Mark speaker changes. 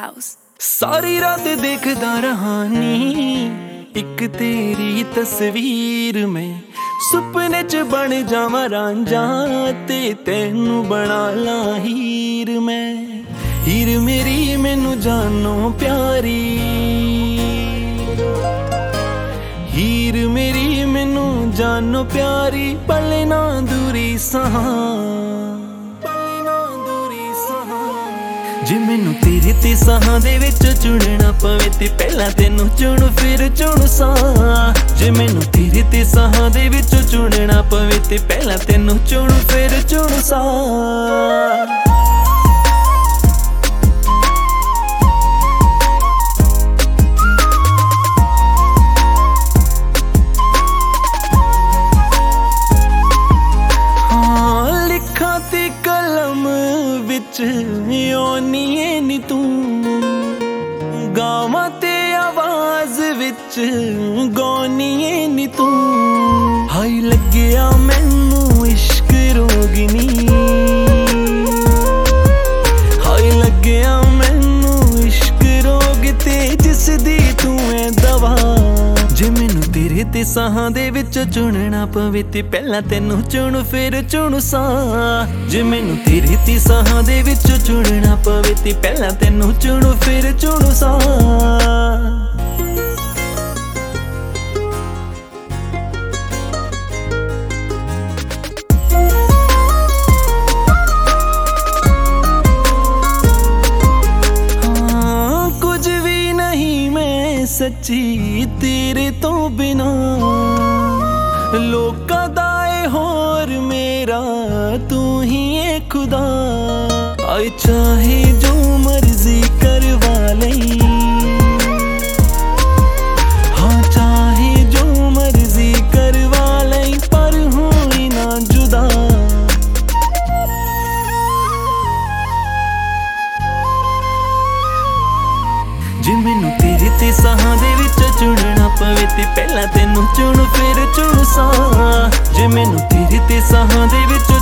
Speaker 1: house.
Speaker 2: सारी रात देखदा रहानी एक तेरी तस्वीर में, सुपने च बन जावां रांझा ते तैनू बना ला हीर मैं। हीर मेरी मैनू जानो प्यारी, हीर मेरी मैनू जानो प्यारी, पले ना दूरी सहा, पले ना दूरी सहा। जे मैनू तेरे ते साहां दे विच चुनना पवे ते पहला तैनू चुन फिर चुन सा। जे मैनू तेरे ते साहां दे विच चुनना पवे ते पहला तैनू चुन फिर चुन सा। ओनिए नी तू गावां ते आवाज विच गौनिए नी तू। हाय लग्या मैनू इश्क रोगिनी, हाय लग्या मैनू इश्क रोग ते जिस दी तू है दवा। जे मैनू तेरे ते साहां दे विच चुनना पवे ते पहला तैनू चुन फिर चुन सा। जे मैनू तेरे ते साहां दे विच चुनना पवे ते पहला तैनू चुन फिर चुन सा। सच्ची तेरे तो बिना लोकां दा ए होर मेरा तू ही है खुदा। आए चाहे जो मर्जी करवा लई, हाँ चाहे जो मर्जी करवा लई, पर होई ना जुदा। जे मैनू तेरे ते साहां दे विच चुनना पवे ते पहला तैनू चुन फिर चुन सा। जे मैनू तेरे ते साहां दे विच